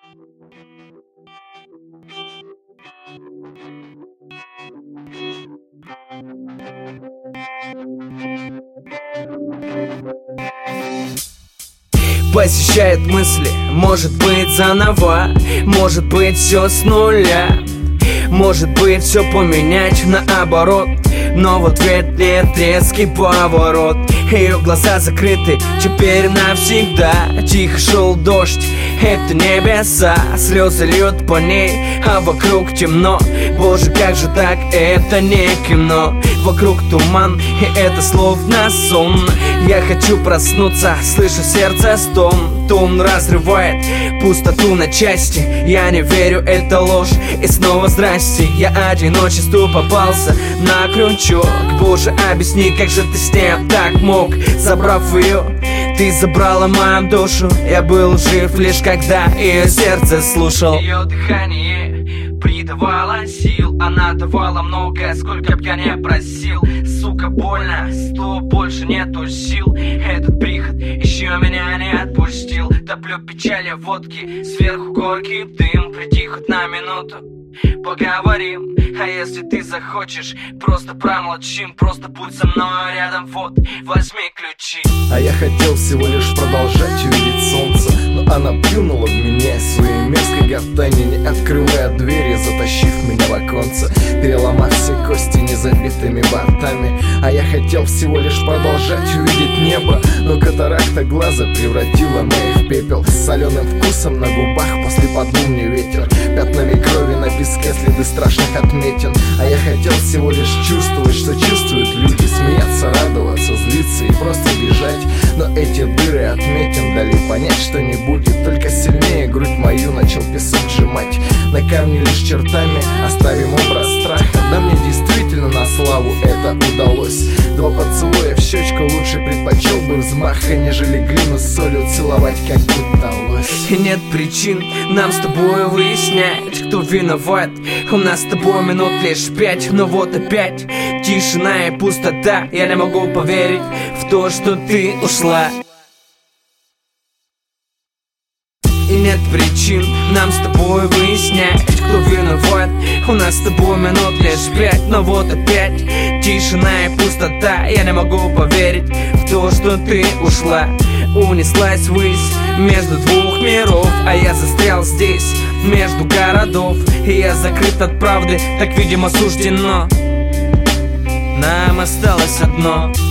Посещает мысли, может быть заново, может быть все с нуля, может быть все поменять наоборот. Но в ответ нет резкий поворот. Ее глаза закрыты теперь навсегда. Тихо шел дождь, это небеса. Слезы льют по ней, а вокруг темно. Боже, как же так, это не кино. Вокруг туман, и это словно сон. Я хочу проснуться, слышу сердце стон. Тон разрывает пустоту на части. Я не верю, это ложь. И снова здрасте, я одиночеству попался на крючок. Боже, объясни, как же ты с ней так мог? Забрав ее, ты забрала мою душу. Я был жив лишь когда ее сердце слушал. Ее дыхание придавало сил. Она давала многое, сколько б я не просил. Сука, больно, что больше нету сил. Этот приход еще меня не отпустил. Топлю печали водки, сверху горький дым. Приди хоть на минуту, поговорим. А если ты захочешь, просто промолчим. Просто будь со мной рядом, вот, возьми ключи. А я хотел всего лишь продолжать увидеть солнце, но она плюнула в меня своей мерзкой гортани, не открывая двери, затащив меня в оконце, переломав все кости незабитыми бортами. А я хотел всего лишь продолжать увидеть небо, но катаракта глаза превратила мои в пепел. С соленым вкусом на губах после подул мне ветер, пятнами крови на песке следы страшных отметин. А я хотел всего лишь чувствовать, что чувствуют люди, смеяться, радоваться, злиться и просто бежать. Но эти дыры отметин дали понять, что не будет. Только сильнее грудь мою начал песок сжимать. На камне лишь чертами оставим образ страха. Да мне действительно на славу это удалось. Два поцелуя в щечку лучше предпочел бы взмаха, нежели глину с солью целовать, как удалось. И нет причин нам с тобой выяснять, кто виноват. У нас с тобой минут лишь 5, но вот опять тишина и пустота. Я не могу поверить в то, что ты ушла. И нет причин нам с тобой выяснять, кто виноват. У нас с тобой минут лишь 5, но вот опять тишина и пустота. Я не могу поверить в то, что ты ушла. Унеслась ввысь между двух миров, а я застрял здесь, между городов. И я закрыт от правды, так видимо суждено. Нам осталось одно.